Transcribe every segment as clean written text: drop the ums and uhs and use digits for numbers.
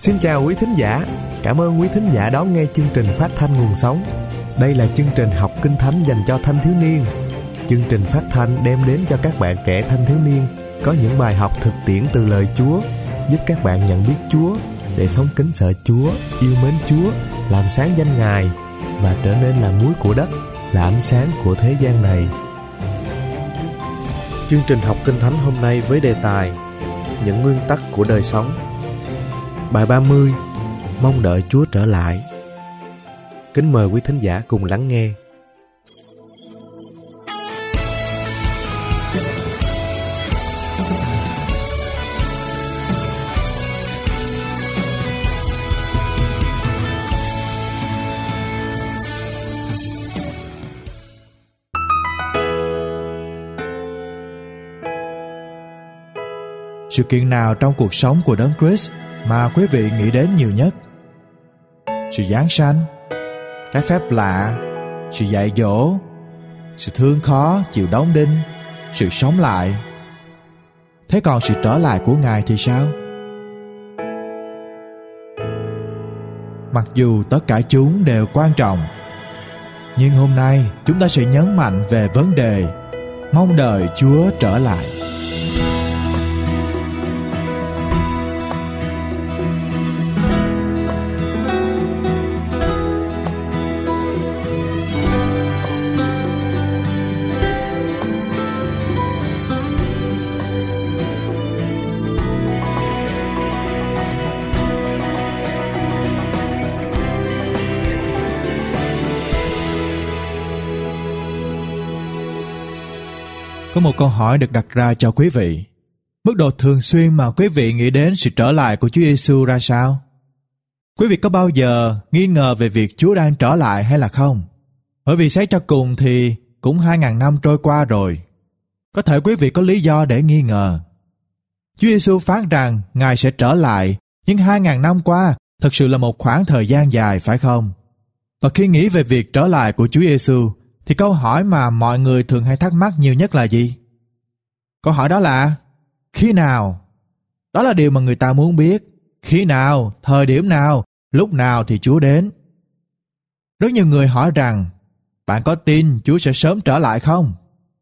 Xin chào quý thính giả, cảm ơn quý thính giả đón nghe chương trình phát thanh Nguồn Sống. Đây là chương trình học Kinh Thánh dành cho thanh thiếu niên. Chương trình phát thanh đem đến cho các bạn trẻ thanh thiếu niên có những bài học thực tiễn từ lời Chúa, giúp các bạn nhận biết Chúa để sống kính sợ Chúa, yêu mến Chúa, làm sáng danh Ngài và trở nên là muối của đất, là ánh sáng của thế gian này. Chương trình học Kinh Thánh hôm nay với đề tài những nguyên tắc của đời sống. Bài 30, mong đợi Chúa trở lại. Kính mời quý thính giả cùng lắng nghe. Sự kiện nào trong cuộc sống của Đấng Christ mà quý vị nghĩ đến nhiều nhất? Sự giáng sanh, cái phép lạ, sự dạy dỗ, sự thương khó, chịu đóng đinh, sự sống lại. Thế còn sự trở lại của Ngài thì sao? Mặc dù tất cả chúng đều quan trọng, nhưng hôm nay chúng ta sẽ nhấn mạnh về vấn đề mong đợi Chúa trở lại. Có một câu hỏi được đặt ra cho quý vị. Mức độ thường xuyên mà quý vị nghĩ đến sự trở lại của Chúa Giêsu ra sao? Quý vị có bao giờ nghi ngờ về việc Chúa đang trở lại hay là không? Bởi vì xét cho cùng thì cũng 2.000 năm trôi qua rồi. Có thể quý vị có lý do để nghi ngờ. Chúa Giêsu phán rằng Ngài sẽ trở lại, nhưng 2.000 năm qua thật sự là một khoảng thời gian dài, phải không? Và khi nghĩ về việc trở lại của Chúa Giêsu, thì câu hỏi mà mọi người thường hay thắc mắc nhiều nhất là gì? Câu hỏi đó là khi nào? Đó là điều mà người ta muốn biết. Khi nào, thời điểm nào, lúc nào thì Chúa đến? Rất nhiều người hỏi rằng bạn có tin Chúa sẽ sớm trở lại không?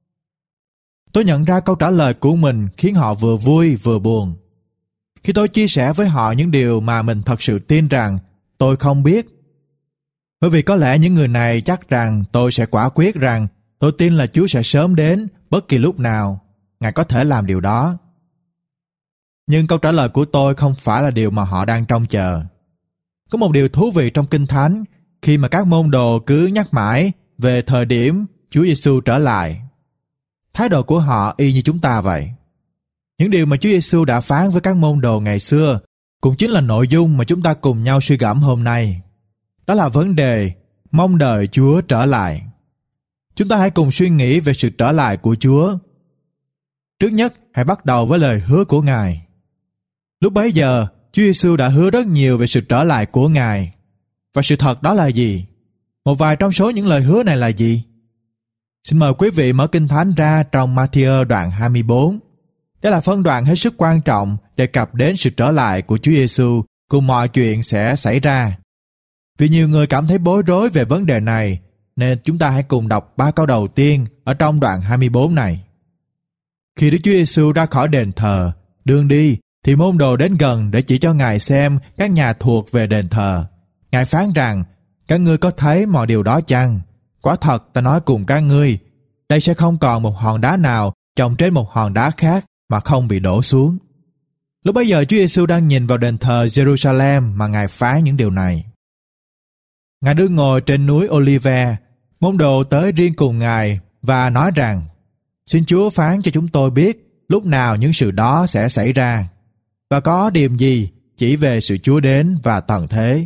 Tôi nhận ra câu trả lời của mình khiến họ vừa vui vừa buồn. Khi tôi chia sẻ với họ những điều mà mình thật sự tin rằng tôi không biết. Bởi vì có lẽ những người này chắc rằng tôi sẽ quả quyết rằng tôi tin là Chúa sẽ sớm đến bất kỳ lúc nào. Ngài có thể làm điều đó. Nhưng câu trả lời của tôi không phải là điều mà họ đang trông chờ. Có một điều thú vị trong Kinh Thánh khi mà các môn đồ cứ nhắc mãi về thời điểm Chúa Giêsu trở lại. Thái độ của họ y như chúng ta vậy. Những điều mà Chúa Giêsu đã phán với các môn đồ ngày xưa cũng chính là nội dung mà chúng ta cùng nhau suy gẫm hôm nay. Đó là vấn đề mong đợi Chúa trở lại. Chúng ta hãy cùng suy nghĩ về sự trở lại của Chúa. Trước nhất, hãy bắt đầu với lời hứa của Ngài. Lúc bấy giờ, Chúa Giêsu đã hứa rất nhiều về sự trở lại của Ngài. Và sự thật đó là gì? Một vài trong số những lời hứa này là gì? Xin mời quý vị mở Kinh Thánh ra trong Ma-thi-ơ đoạn 24. Đây là phân đoạn hết sức quan trọng đề cập đến sự trở lại của Chúa Giêsu cùng mọi chuyện sẽ xảy ra. Vì nhiều người cảm thấy bối rối về vấn đề này, nên chúng ta hãy cùng đọc 3 câu đầu tiên ở trong đoạn 24 này. Khi Đức Chúa Giêsu ra khỏi đền thờ, đường đi, thì môn đồ đến gần để chỉ cho Ngài xem các nhà thuộc về đền thờ. Ngài phán rằng, các ngươi có thấy mọi điều đó chăng? Quả thật ta nói cùng các ngươi, đây sẽ không còn một hòn đá nào chồng trên một hòn đá khác mà không bị đổ xuống. Lúc bấy giờ Chúa Giêsu đang nhìn vào đền thờ Jerusalem mà Ngài phán những điều này. Ngài đứng ngồi trên núi Olive, môn đồ tới riêng cùng Ngài và nói rằng, xin Chúa phán cho chúng tôi biết lúc nào những sự đó sẽ xảy ra, và có điểm gì chỉ về sự Chúa đến và tận thế.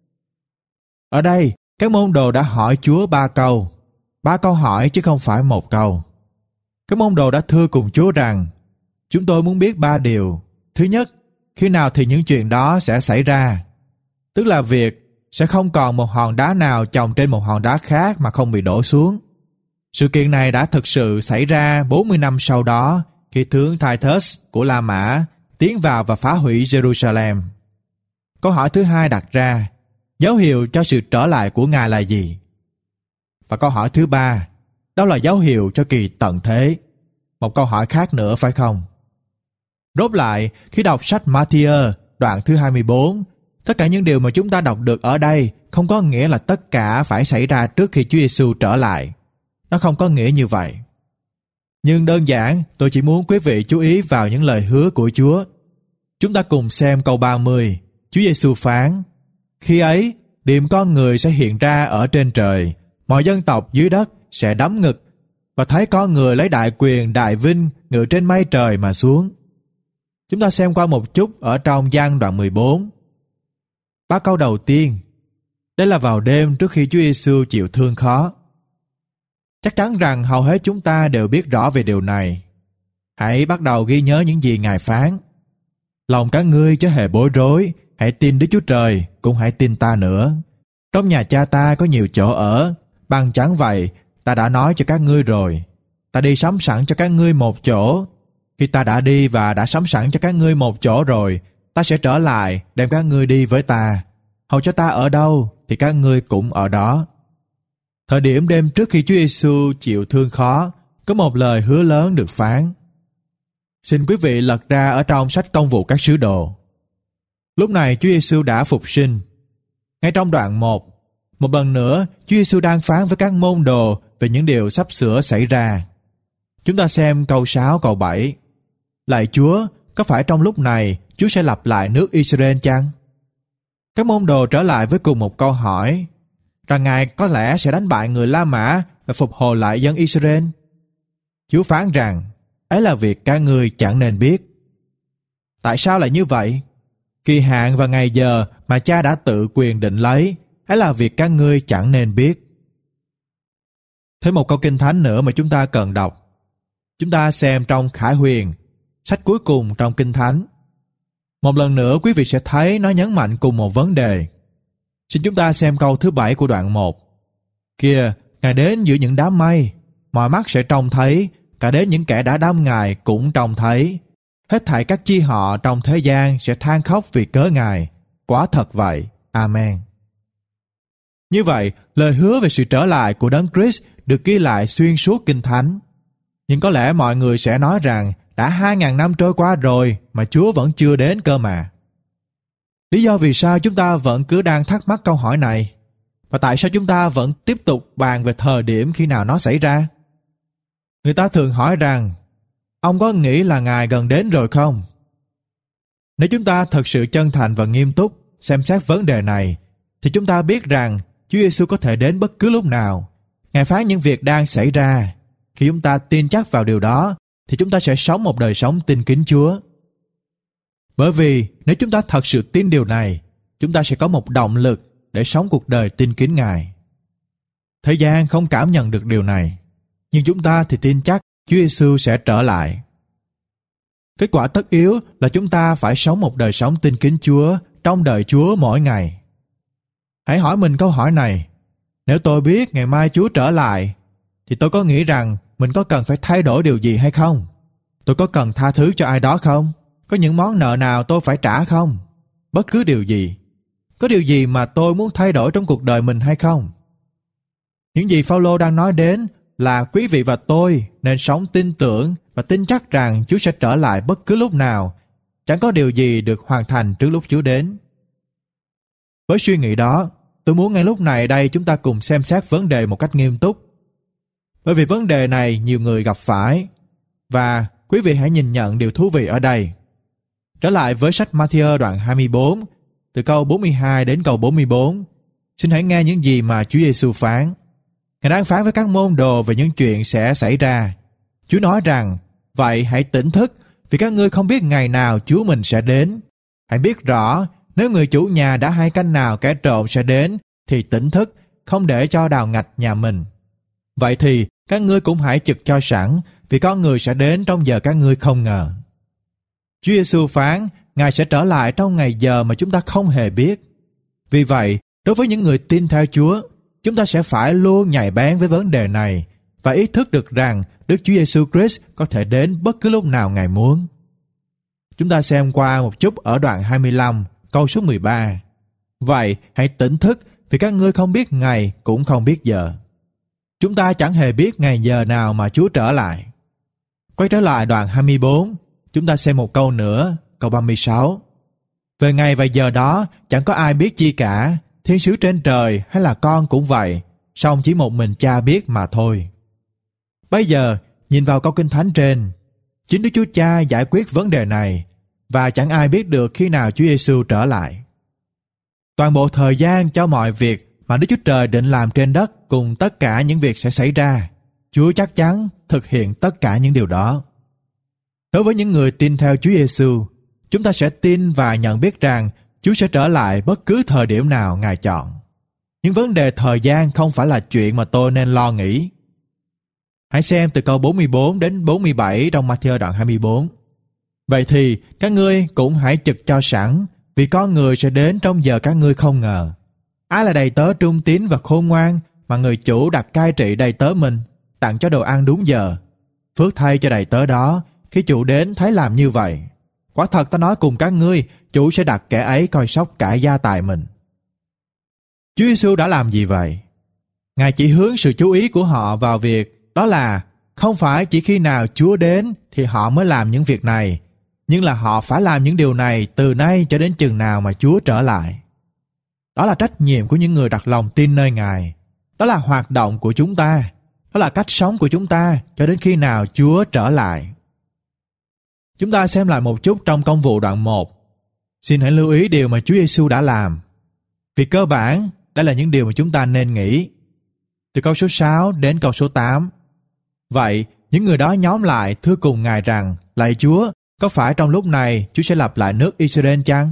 Ở đây, các môn đồ đã hỏi Chúa 3 câu. 3 câu hỏi chứ không phải 1 câu. Các môn đồ đã thưa cùng Chúa rằng, chúng tôi muốn biết 3 điều. Thứ nhất, khi nào thì những chuyện đó sẽ xảy ra? Tức là việc sẽ không còn một hòn đá nào chồng trên một hòn đá khác mà không bị đổ xuống. Sự kiện này đã thực sự xảy ra 40 năm sau đó, khi tướng Titus của La Mã tiến vào và phá hủy Jerusalem. Câu hỏi thứ hai đặt ra, dấu hiệu cho sự trở lại của Ngài là gì? Và câu hỏi thứ ba, đâu là dấu hiệu cho kỳ tận thế? Một câu hỏi khác nữa phải không? Rốt lại, khi đọc sách Ma-thi-ơ, đoạn thứ 24, tất cả những điều mà chúng ta đọc được ở đây không có nghĩa là tất cả phải xảy ra trước khi Chúa Giêsu trở lại. Nó không có nghĩa như vậy. Nhưng đơn giản, tôi chỉ muốn quý vị chú ý vào những lời hứa của Chúa. Chúng ta cùng xem câu 30. Chúa Giêsu phán, khi ấy, Điềm Con Người sẽ hiện ra ở trên trời, mọi dân tộc dưới đất sẽ đấm ngực, và thấy con người lấy đại quyền, đại vinh, ngự trên mây trời mà xuống. Chúng ta xem qua một chút ở trong Giăng đoạn 14. 3 câu đầu tiên, đây là vào đêm trước khi Chúa Giêsu chịu thương khó. Chắc chắn rằng hầu hết chúng ta đều biết rõ về điều này. Hãy bắt đầu ghi nhớ những gì Ngài phán. Lòng các ngươi chớ hề bối rối, hãy tin Đức Chúa Trời, cũng hãy tin ta nữa. Trong nhà Cha ta có nhiều chỗ ở, bằng chẳng vậy, ta đã nói cho các ngươi rồi. Ta đi sắm sẵn cho các ngươi một chỗ. Khi ta đã đi và đã sắm sẵn cho các ngươi một chỗ rồi, ta sẽ trở lại đem các ngươi đi với ta. Hầu cho ta ở đâu thì các ngươi cũng ở đó. Thời điểm đêm trước khi Chúa Giêsu chịu thương khó, có một lời hứa lớn được phán. Xin quý vị lật ra ở trong sách Công vụ các sứ đồ. Lúc này Chúa Giêsu đã phục sinh. Ngay trong đoạn 1, một lần nữa Chúa Giêsu đang phán với các môn đồ về những điều sắp sửa xảy ra. Chúng ta xem câu 6, câu 7. Lạy Chúa, có phải trong lúc này Chúa sẽ lập lại nước Israel chăng? Các môn đồ trở lại với cùng một câu hỏi, rằng Ngài có lẽ sẽ đánh bại người La Mã và phục hồi lại dân Israel. Chúa phán rằng, ấy là việc các ngươi chẳng nên biết. Tại sao lại như vậy? Kỳ hạn và ngày giờ mà Cha đã tự quyền định lấy, ấy là việc các ngươi chẳng nên biết. Thêm một câu kinh thánh nữa mà chúng ta cần đọc. Chúng ta xem trong Khải Huyền, sách cuối cùng trong Kinh Thánh. Một lần nữa quý vị sẽ thấy nó nhấn mạnh cùng một vấn đề. Xin chúng ta xem câu thứ 7 của đoạn 1. Kìa, Ngài đến giữa những đám mây, mọi mắt sẽ trông thấy, cả đến những kẻ đã đâm Ngài cũng trông thấy. Hết thảy các chi họ trong thế gian sẽ than khóc vì cớ Ngài. Quả thật vậy. Amen. Như vậy, lời hứa về sự trở lại của Đấng Christ được ghi lại xuyên suốt Kinh Thánh. Nhưng có lẽ mọi người sẽ nói rằng đã 2.000 năm trôi qua rồi mà Chúa vẫn chưa đến cơ mà. Lý do vì sao chúng ta vẫn cứ đang thắc mắc câu hỏi này? Và tại sao chúng ta vẫn tiếp tục bàn về thời điểm khi nào nó xảy ra? Người ta thường hỏi rằng, ông có nghĩ là Ngài gần đến rồi không? Nếu chúng ta thật sự chân thành và nghiêm túc xem xét vấn đề này, thì chúng ta biết rằng Chúa Giêsu có thể đến bất cứ lúc nào. Ngài phán những việc đang xảy ra. Khi chúng ta tin chắc vào điều đó, thì chúng ta sẽ sống một đời sống tin kính Chúa. Bởi vì nếu chúng ta thật sự tin điều này, chúng ta sẽ có một động lực để sống cuộc đời tin kính Ngài. Thế gian không cảm nhận được điều này, nhưng chúng ta thì tin chắc Chúa Giêsu sẽ trở lại. Kết quả tất yếu là chúng ta phải sống một đời sống tin kính Chúa trong đời Chúa mỗi ngày. Hãy hỏi mình câu hỏi này. Nếu tôi biết ngày mai Chúa trở lại, thì tôi có nghĩ rằng mình có cần phải thay đổi điều gì hay không? Tôi có cần tha thứ cho ai đó không? Có những món nợ nào tôi phải trả không? Bất cứ điều gì. Có điều gì mà tôi muốn thay đổi trong cuộc đời mình hay không? Những gì Phao-lô đang nói đến là quý vị và tôi nên sống tin tưởng và tin chắc rằng Chúa sẽ trở lại bất cứ lúc nào. Chẳng có điều gì được hoàn thành trước lúc Chúa đến. Với suy nghĩ đó, tôi muốn ngay lúc này đây chúng ta cùng xem xét vấn đề một cách nghiêm túc. Bởi vì vấn đề này nhiều người gặp phải. Và quý vị hãy nhìn nhận điều thú vị ở đây. Trở lại với sách Ma-thi-ơ đoạn 24, từ câu 42 đến câu 44. Xin hãy nghe những gì mà Chúa Giêsu phán. Ngài đang phán với các môn đồ về những chuyện sẽ xảy ra. Chúa nói rằng, vậy hãy tỉnh thức, vì các ngươi không biết ngày nào Chúa mình sẽ đến. Hãy biết rõ, nếu người chủ nhà đã hay canh nào kẻ trộm sẽ đến, thì tỉnh thức, không để cho đào ngạch nhà mình. Vậy thì, các ngươi cũng hãy trực cho sẵn, vì con người sẽ đến trong giờ các ngươi không ngờ. Chúa Giêsu phán, Ngài sẽ trở lại trong ngày giờ mà chúng ta không hề biết. Vì vậy, đối với những người tin theo Chúa, chúng ta sẽ phải luôn nhạy bén với vấn đề này và ý thức được rằng Đức Chúa Giêsu Christ có thể đến bất cứ lúc nào Ngài muốn. Chúng ta xem qua một chút ở đoạn 25, câu số 13. Vậy hãy tỉnh thức, vì các ngươi không biết ngày cũng không biết giờ. Chúng ta chẳng hề biết ngày giờ nào mà Chúa trở lại. Quay trở lại đoạn 24, chúng ta xem một câu nữa, câu 36. Về ngày và giờ đó chẳng có ai biết chi cả, thiên sứ trên trời hay là con cũng vậy, song chỉ một mình Cha biết mà thôi. Bây giờ nhìn vào câu kinh thánh trên, chính Đức Chúa Cha giải quyết vấn đề này, và chẳng ai biết được khi nào Chúa Giêsu trở lại. Toàn bộ thời gian cho mọi việc mà Đức Chúa Trời định làm trên đất cùng tất cả những việc sẽ xảy ra, Chúa chắc chắn thực hiện tất cả những điều đó. Đối với những người tin theo Chúa Giêsu, chúng ta sẽ tin và nhận biết rằng Chúa sẽ trở lại bất cứ thời điểm nào Ngài chọn. Những vấn đề thời gian không phải là chuyện mà tôi nên lo nghĩ. Hãy xem từ câu 44 đến 47 trong Ma-thi-ơ đoạn 24. Vậy thì các ngươi cũng hãy trực cho sẵn, vì con người sẽ đến trong giờ các ngươi không ngờ. Ai là đầy tớ trung tín và khôn ngoan mà người chủ đặt cai trị đầy tớ mình, tặng cho đồ ăn đúng giờ? Phước thay cho đầy tớ đó, khi chủ đến thấy làm như vậy. Quả thật ta nói cùng các ngươi, chủ sẽ đặt kẻ ấy coi sóc cả gia tài mình. Chúa Giêsu đã làm gì vậy? Ngài chỉ hướng sự chú ý của họ vào việc đó là không phải chỉ khi nào Chúa đến thì họ mới làm những việc này, nhưng là họ phải làm những điều này từ nay cho đến chừng nào mà Chúa trở lại. Đó là trách nhiệm của những người đặt lòng tin nơi Ngài. Đó là hoạt động của chúng ta. Đó là cách sống của chúng ta cho đến khi nào Chúa trở lại. Chúng ta xem lại một chút trong Công vụ đoạn 1. Xin hãy lưu ý điều mà Chúa Giêsu đã làm. Vì cơ bản, đây là những điều mà chúng ta nên nghĩ. Từ câu số 6 đến câu số 8. Vậy, những người đó nhóm lại thưa cùng Ngài rằng, lạy Chúa, có phải trong lúc này Chúa sẽ lập lại nước Israel chăng?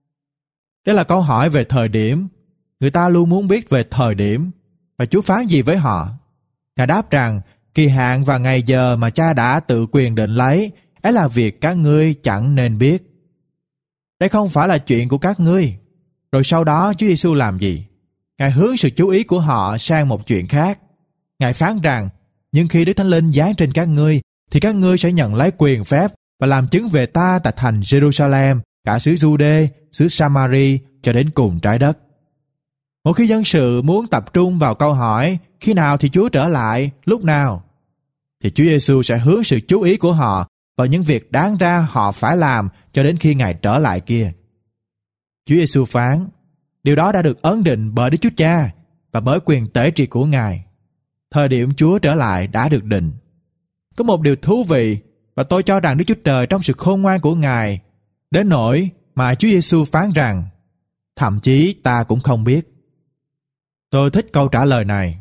Đây là câu hỏi về thời điểm. Người ta luôn muốn biết về thời điểm. Và Chúa phán gì với họ? Ngài đáp rằng, kỳ hạn và ngày giờ mà Cha đã tự quyền định lấy, ấy là việc các ngươi chẳng nên biết. Đây không phải là chuyện của các ngươi. Rồi sau đó Chúa Giêsu làm gì? Ngài hướng sự chú ý của họ sang một chuyện khác. Ngài phán rằng, nhưng khi Đức Thánh Linh giáng trên các ngươi, thì các ngươi sẽ nhận lấy quyền phép và làm chứng về ta tại thành Jerusalem, cả xứ Giu-đê, xứ Sa-ma-ri cho đến cùng trái đất. Một khi dân sự muốn tập trung vào câu hỏi khi nào thì Chúa trở lại, lúc nào, thì Chúa Giêsu sẽ hướng sự chú ý của họ vào những việc đáng ra họ phải làm cho đến khi Ngài trở lại kia. Chúa Giêsu phán, điều đó đã được ấn định bởi Đức Chúa Cha và bởi quyền tể trị của Ngài. Thời điểm Chúa trở lại đã được định. Có một điều thú vị, và tôi cho rằng Đức Chúa Trời trong sự khôn ngoan của Ngài, đến nỗi mà Chúa Giêsu phán rằng, thậm chí ta cũng không biết. Tôi thích câu trả lời này.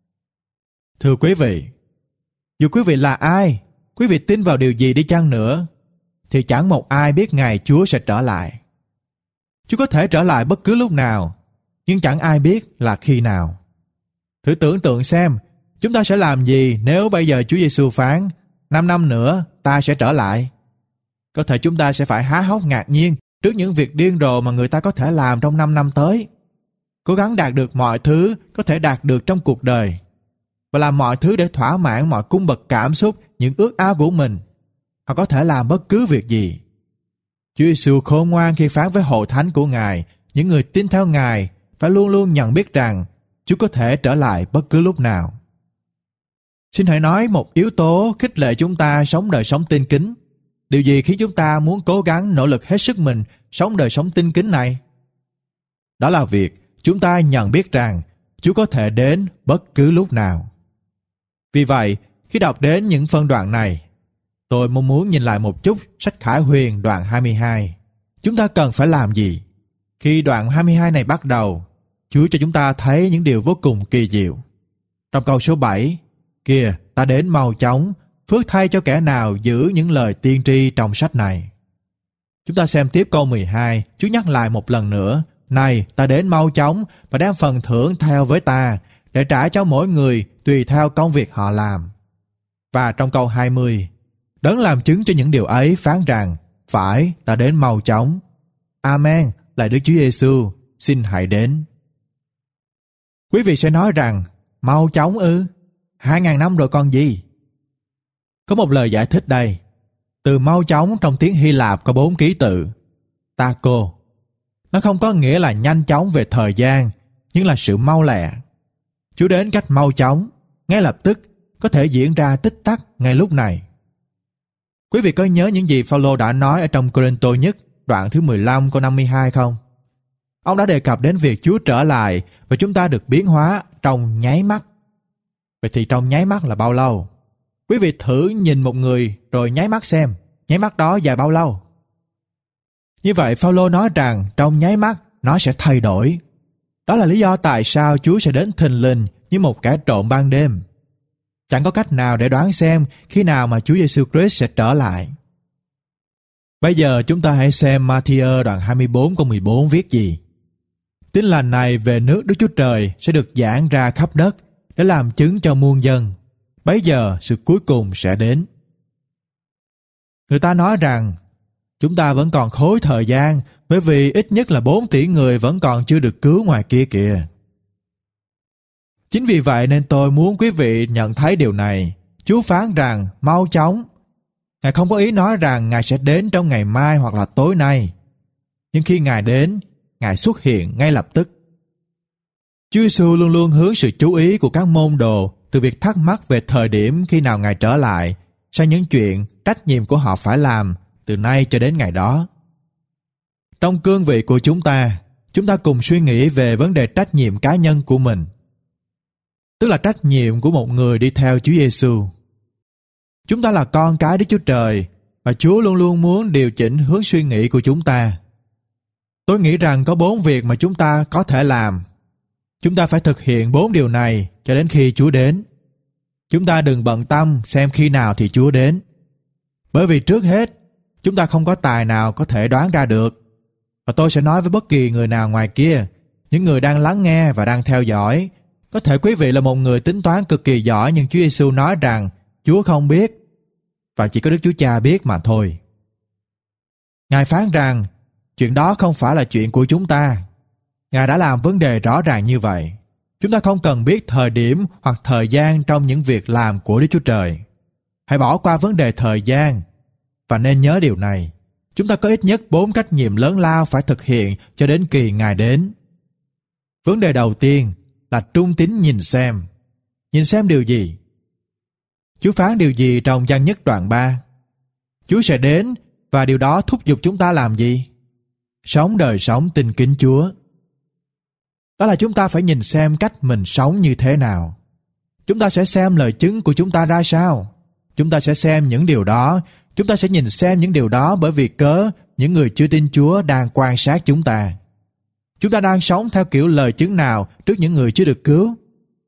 Thưa quý vị, dù quý vị là ai, quý vị tin vào điều gì đi chăng nữa, thì chẳng một ai biết ngày Chúa sẽ trở lại. Chúa có thể trở lại bất cứ lúc nào, nhưng chẳng ai biết là khi nào. Thử tưởng tượng xem, chúng ta sẽ làm gì nếu bây giờ Chúa Giêsu phán, 5 năm nữa ta sẽ trở lại. Có thể chúng ta sẽ phải há hốc ngạc nhiên trước những việc điên rồ mà người ta có thể làm trong 5 năm tới. Cố gắng đạt được mọi thứ có thể đạt được trong cuộc đời, và làm mọi thứ để thỏa mãn mọi cung bậc cảm xúc, những ước ao của mình. Họ có thể làm bất cứ việc gì. Chúa Giêsu khôn ngoan khi phán với hội thánh của Ngài, những người tin theo Ngài phải luôn luôn nhận biết rằng Chúa có thể trở lại bất cứ lúc nào. Xin hãy nói một yếu tố khích lệ chúng ta sống đời sống tin kính. Điều gì khiến chúng ta muốn cố gắng nỗ lực hết sức mình sống đời sống tin kính này? Đó là việc chúng ta nhận biết rằng Chúa có thể đến bất cứ lúc nào. Vì vậy, khi đọc đến những phân đoạn này, tôi mong muốn nhìn lại một chút sách Khải Huyền đoạn 22. Chúng ta cần phải làm gì? Khi đoạn 22 này bắt đầu, Chúa cho chúng ta thấy những điều vô cùng kỳ diệu. Trong câu số 7, kìa, ta đến mau chóng, phước thay cho kẻ nào giữ những lời tiên tri trong sách này. Chúng ta xem tiếp câu 12, Chúa nhắc lại một lần nữa, này, ta đến mau chóng và đem phần thưởng theo với ta, để trả cho mỗi người tùy theo công việc họ làm. Và trong câu 20, Đấng làm chứng cho những điều ấy phán rằng, phải, ta đến mau chóng. Amen, lạy Đức Chúa Giêsu, xin hãy đến. Quý vị sẽ nói rằng, mau chóng ư? 2.000 năm rồi còn gì? Có một lời giải thích đây. Từ mau chóng trong tiếng Hy Lạp có 4 ký tự. Taco. Nó không có nghĩa là nhanh chóng về thời gian, nhưng là sự mau lẹ. Chúa đến cách mau chóng, ngay lập tức, có thể diễn ra tích tắc ngay lúc này. Quý vị có nhớ những gì Phaolô đã nói ở trong Cô-rinh-tô nhất, đoạn thứ 15 câu 52 không? Ông đã đề cập đến việc Chúa trở lại và chúng ta được biến hóa trong nháy mắt. Vậy thì trong nháy mắt là bao lâu? Quý vị thử nhìn một người rồi nháy mắt xem, nháy mắt đó dài bao lâu? Như vậy Phaolô nói rằng trong nháy mắt nó sẽ thay đổi. Đó là lý do tại sao Chúa sẽ đến thình lình như một kẻ trộm ban đêm. Chẳng có cách nào để đoán xem khi nào mà Chúa Giêsu Christ sẽ trở lại. Bây giờ chúng ta hãy xem Ma-thi-ơ đoạn 24 câu 14 viết gì. Tin lành này về nước Đức Chúa Trời sẽ được giảng ra khắp đất để làm chứng cho muôn dân. Bấy giờ sự cuối cùng sẽ đến. Người ta nói rằng chúng ta vẫn còn khối thời gian, bởi vì ít nhất là 4 tỷ người vẫn còn chưa được cứu ngoài kia kìa. Chính vì vậy nên tôi muốn quý vị nhận thấy điều này. Chúa phán rằng mau chóng. Ngài không có ý nói rằng Ngài sẽ đến trong ngày mai hoặc là tối nay. Nhưng khi Ngài đến, Ngài xuất hiện ngay lập tức. Chúa Giêsu luôn luôn hướng sự chú ý của các môn đồ từ việc thắc mắc về thời điểm khi nào Ngài trở lại sang những chuyện trách nhiệm của họ phải làm từ nay cho đến ngày đó. Trong cương vị của chúng ta cùng suy nghĩ về vấn đề trách nhiệm cá nhân của mình, tức là trách nhiệm của một người đi theo Chúa Giêsu. Chúng ta là con cái Đức Chúa Trời và Chúa luôn luôn muốn điều chỉnh hướng suy nghĩ của chúng ta. Tôi nghĩ rằng có 4 việc mà chúng ta có thể làm. Chúng ta phải thực hiện 4 điều này cho đến khi Chúa đến. Chúng ta đừng bận tâm xem khi nào thì Chúa đến. Bởi vì trước hết, chúng ta không có tài nào có thể đoán ra được. Và tôi sẽ nói với bất kỳ người nào ngoài kia, những người đang lắng nghe và đang theo dõi, có thể quý vị là một người tính toán cực kỳ giỏi, nhưng Chúa Giêsu nói rằng Chúa không biết và chỉ có Đức Chúa Cha biết mà thôi. Ngài phán rằng chuyện đó không phải là chuyện của chúng ta. Ngài đã làm vấn đề rõ ràng như vậy. Chúng ta không cần biết thời điểm hoặc thời gian trong những việc làm của Đức Chúa Trời. Hãy bỏ qua vấn đề thời gian và nên nhớ điều này. Chúng ta có ít nhất 4 trách nhiệm lớn lao phải thực hiện cho đến kỳ Ngài đến. Vấn đề đầu tiên là trung tín nhìn xem. Nhìn xem điều gì? Chúa phán điều gì trong Giăng nhất đoạn 3? Chúa sẽ đến và điều đó thúc giục chúng ta làm gì? Sống đời sống tin kính Chúa. Đó là chúng ta phải nhìn xem cách mình sống như thế nào. Chúng ta sẽ xem lời chứng của chúng ta ra sao. Chúng ta sẽ xem những điều đó. Chúng ta sẽ nhìn xem những điều đó bởi vì cớ những người chưa tin Chúa đang quan sát chúng ta. Chúng ta đang sống theo kiểu lời chứng nào trước những người chưa được cứu?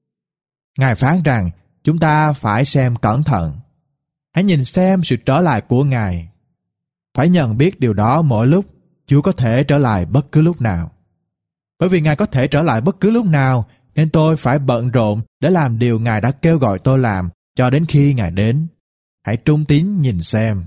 Ngài phán rằng chúng ta phải xem cẩn thận. Hãy nhìn xem sự trở lại của Ngài. Phải nhận biết điều đó mỗi lúc. Chúa có thể trở lại bất cứ lúc nào. Bởi vì Ngài có thể trở lại bất cứ lúc nào, nên tôi phải bận rộn để làm điều Ngài đã kêu gọi tôi làm cho đến khi Ngài đến. Hãy trung tín nhìn xem.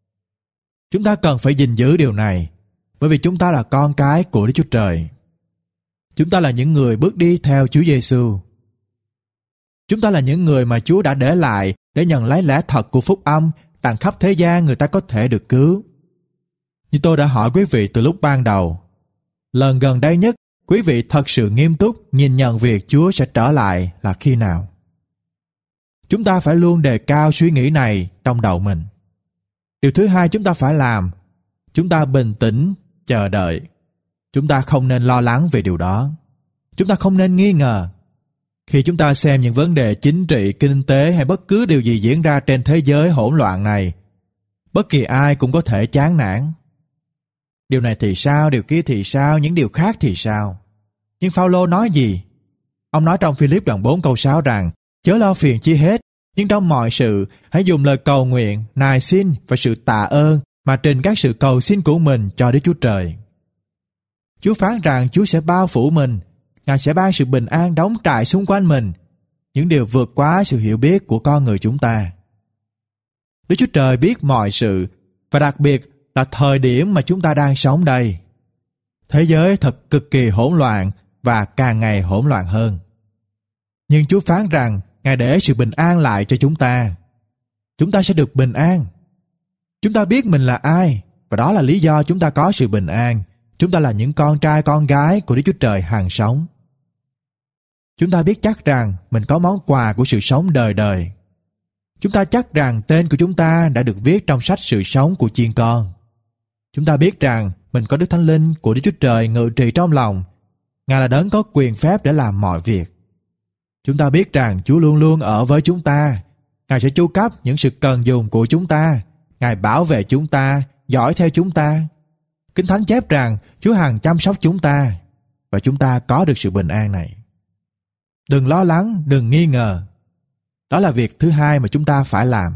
Chúng ta cần phải gìn giữ điều này, bởi vì chúng ta là con cái của Đức Chúa Trời. Chúng ta là những người bước đi theo Chúa Giêsu. Chúng ta là những người mà Chúa đã để lại để nhận lấy lẽ thật của phúc âm đặng khắp thế gian người ta có thể được cứu. Như tôi đã hỏi quý vị từ lúc ban đầu, lần gần đây nhất quý vị thật sự nghiêm túc nhìn nhận việc Chúa sẽ trở lại là khi nào? Chúng ta phải luôn đề cao suy nghĩ này trong đầu mình. Điều thứ hai chúng ta phải làm, chúng ta bình tĩnh, chờ đợi. Chúng ta không nên lo lắng về điều đó. Chúng ta không nên nghi ngờ. Khi chúng ta xem những vấn đề chính trị, kinh tế hay bất cứ điều gì diễn ra trên thế giới hỗn loạn này, bất kỳ ai cũng có thể chán nản. Điều này thì sao, điều kia thì sao, những điều khác thì sao? Nhưng Phaolô nói gì? Ông nói trong Phi-líp đoạn 4 câu 6 rằng chớ lo phiền chi hết, nhưng trong mọi sự hãy dùng lời cầu nguyện, nài xin và sự tạ ơn mà trình các sự cầu xin của mình cho Đức Chúa Trời. Chúa phán rằng Chúa sẽ bao phủ mình, Ngài sẽ ban sự bình an đóng trại xung quanh mình, những điều vượt quá sự hiểu biết của con người chúng ta. Đức Chúa Trời biết mọi sự, và đặc biệt là thời điểm mà chúng ta đang sống đây. Thế giới thật cực kỳ hỗn loạn và càng ngày hỗn loạn hơn. Nhưng Chúa phán rằng Ngài để sự bình an lại cho chúng ta. Chúng ta sẽ được bình an. Chúng ta biết mình là ai, và đó là lý do chúng ta có sự bình an. Chúng ta là những con trai con gái của Đức Chúa Trời hàng sống. Chúng ta biết chắc rằng mình có món quà của sự sống đời đời. Chúng ta chắc rằng tên của chúng ta đã được viết trong sách sự sống của chiên con. Chúng ta biết rằng mình có Đức Thánh Linh của Đức Chúa Trời ngự trị trong lòng. Ngài là đấng có quyền phép để làm mọi việc. Chúng ta biết rằng Chúa luôn luôn ở với chúng ta. Ngài sẽ chu cấp những sự cần dùng của chúng ta. Ngài bảo vệ chúng ta, dõi theo chúng ta. Kinh Thánh chép rằng Chúa hằng chăm sóc chúng ta, và chúng ta có được sự bình an này. Đừng lo lắng, đừng nghi ngờ. Đó là việc thứ hai mà chúng ta phải làm.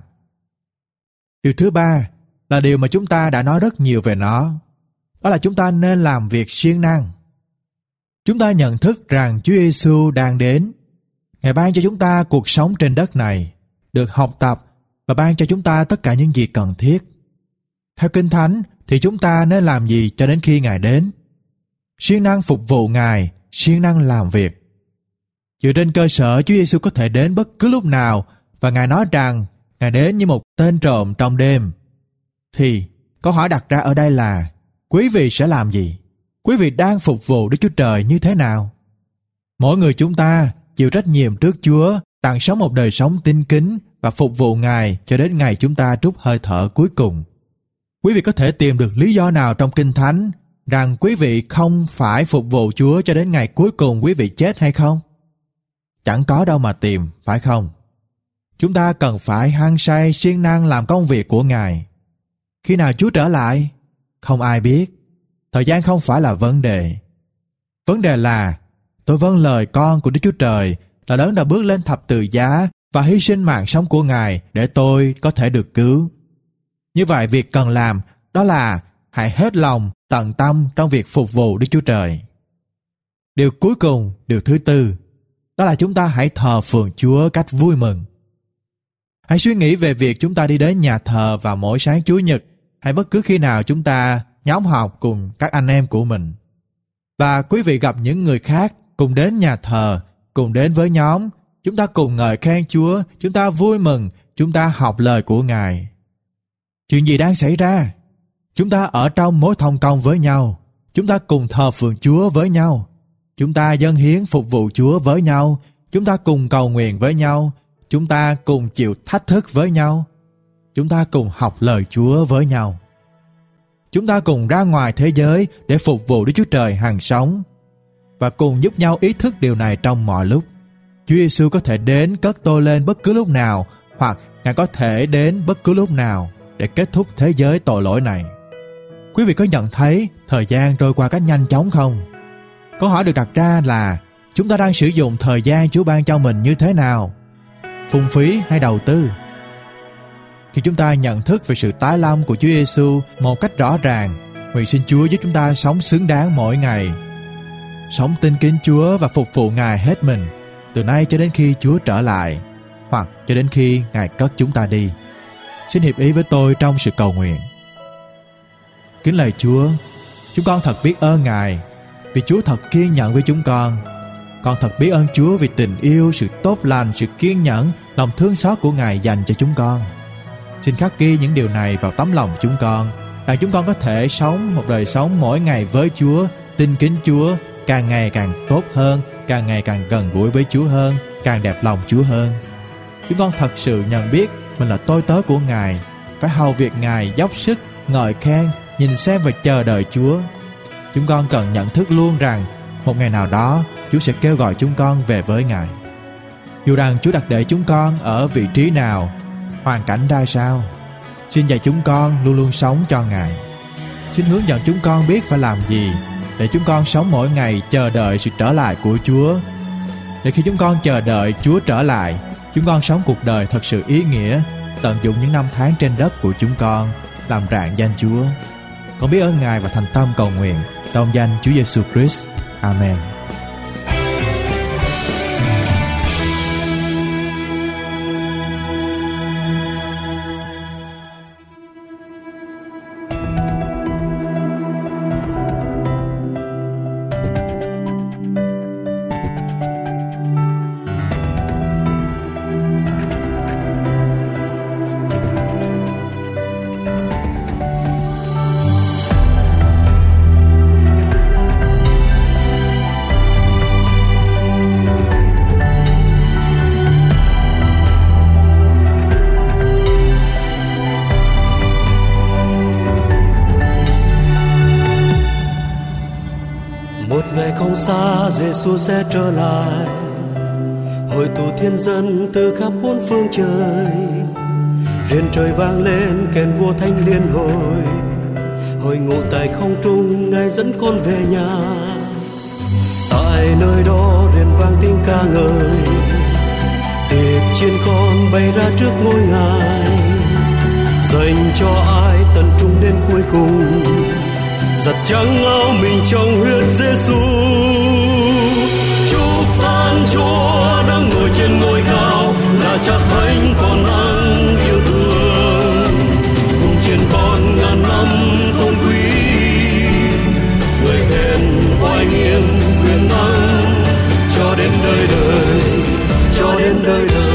Điều thứ ba là điều mà chúng ta đã nói rất nhiều về nó. Đó là chúng ta nên làm việc siêng năng. Chúng ta nhận thức rằng Chúa Giêsu đang đến. Ngài ban cho chúng ta cuộc sống trên đất này, được học tập và ban cho chúng ta tất cả những gì cần thiết. Theo Kinh Thánh thì chúng ta nên làm gì cho đến khi Ngài đến? Siêng năng phục vụ Ngài, siêng năng làm việc. Dựa trên cơ sở Chúa Giêsu có thể đến bất cứ lúc nào và Ngài nói rằng Ngài đến như một tên trộm trong đêm, thì câu hỏi đặt ra ở đây là quý vị sẽ làm gì? Quý vị đang phục vụ Đức Chúa Trời như thế nào? Mỗi người chúng ta chịu trách nhiệm trước Chúa đặng sống một đời sống tín kính và phục vụ Ngài cho đến ngày chúng ta trút hơi thở cuối cùng. Quý vị có thể tìm được lý do nào trong Kinh Thánh rằng quý vị không phải phục vụ Chúa cho đến ngày cuối cùng quý vị chết hay không? Chẳng có đâu mà tìm, phải không? Chúng ta cần phải hăng say siêng năng làm công việc của Ngài. Khi nào Chúa trở lại? Không ai biết. Thời gian không phải là vấn đề. Vấn đề là tôi vâng lời con của Đức Chúa Trời là đấng đã bước lên thập tự giá và hy sinh mạng sống của Ngài để tôi có thể được cứu. Như vậy việc cần làm đó là hãy hết lòng, tận tâm trong việc phục vụ Đức Chúa Trời. Điều cuối cùng, điều thứ tư, đó là chúng ta hãy thờ phượng Chúa cách vui mừng. Hãy suy nghĩ về việc chúng ta đi đến nhà thờ vào mỗi sáng Chủ nhật hay bất cứ khi nào chúng ta nhóm họp cùng các anh em của mình. Và quý vị gặp những người khác cùng đến nhà thờ, cùng đến với nhóm, chúng ta cùng ngợi khen Chúa, chúng ta vui mừng, chúng ta học lời của Ngài. Chuyện gì đang xảy ra? Chúng ta ở trong mối thông công với nhau, chúng ta cùng thờ phượng Chúa với nhau, chúng ta dâng hiến phục vụ Chúa với nhau, chúng ta cùng cầu nguyện với nhau, chúng ta cùng chịu thách thức với nhau, chúng ta cùng học lời Chúa với nhau. Chúng ta cùng ra ngoài thế giới để phục vụ Đức Chúa Trời hằng sống và cùng giúp nhau ý thức điều này trong mọi lúc. Chúa Giêsu có thể đến cất tôi lên bất cứ lúc nào, hoặc Ngài có thể đến bất cứ lúc nào để kết thúc thế giới tội lỗi này. Quý vị có nhận thấy thời gian trôi qua cách nhanh chóng không? Câu hỏi được đặt ra là chúng ta đang sử dụng thời gian Chúa ban cho mình như thế nào? Phung phí hay đầu tư? Khi chúng ta nhận thức về sự tái lâm của Chúa Giêsu một cách rõ ràng, nguyện xin Chúa giúp chúng ta sống xứng đáng mỗi ngày, sống tin kính Chúa và phục vụ Ngài hết mình, từ nay cho đến khi Chúa trở lại, hoặc cho đến khi Ngài cất chúng ta đi. Xin hiệp ý với tôi trong sự cầu nguyện. Kính lạy Chúa, chúng con thật biết ơn Ngài, vì Chúa thật kiên nhẫn với chúng con. Con thật biết ơn Chúa vì tình yêu, sự tốt lành, sự kiên nhẫn, lòng thương xót của Ngài dành cho chúng con. Xin khắc ghi những điều này vào tấm lòng chúng con, để chúng con có thể sống một đời sống mỗi ngày với Chúa, tin kính Chúa, càng ngày càng tốt hơn, càng ngày càng gần gũi với Chúa hơn, càng đẹp lòng Chúa hơn. Chúng con thật sự nhận biết mình là tôi tớ của Ngài, phải hầu việc Ngài dốc sức, ngợi khen, nhìn xem và chờ đợi Chúa. Chúng con cần nhận thức luôn rằng một ngày nào đó Chúa sẽ kêu gọi chúng con về với Ngài. Dù rằng Chúa đặt để chúng con ở vị trí nào, hoàn cảnh ra sao, xin dạy chúng con luôn luôn sống cho Ngài. Xin hướng dẫn chúng con biết phải làm gì để chúng con sống mỗi ngày chờ đợi sự trở lại của Chúa. Để khi chúng con chờ đợi Chúa trở lại, chúng con sống cuộc đời thật sự ý nghĩa, tận dụng những năm tháng trên đất của chúng con, làm rạng danh Chúa. Con biết ơn Ngài và thành tâm cầu nguyện trong danh Chúa Giêsu Christ. Amen. ngày không xa, Giêsu sẽ trở lại, hội tụ thiên dân từ khắp bốn phương trời. Riêng trời vang lên kèn vua thánh liên hồi ngụ tại không trung, Ngài dẫn con về nhà. Tại nơi đó rền vang tiếng ca ngợi, tiệc chiên con bay ra trước ngôi Ngài, dành cho ai tận trung đến cuối cùng, giặt trắng áo mình trong huyết Giêsu. Chúc than Chúa đang ngồi trên ngôi cao, là Cha Thánh con ăn yêu thương, cùng trên con ngàn năm tôn quý, người khen oai nghiêm quyền năng cho đến đời đời, cho đến đời đời.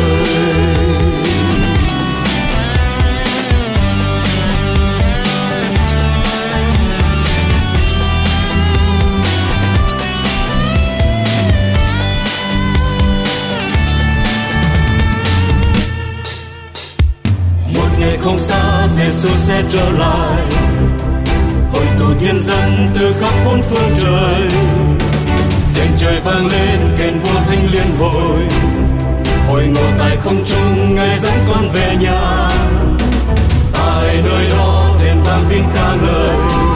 Không xa, Giêsu sẽ trở lại, hội tụ thiên dân từ khắp bốn phương trời. Rền trời vang lên kèn vua thánh liên hồi ngộ tại không trung, Ngài dẫn con về nhà. Tại nơi đó rền vang tiếng ca ngợi,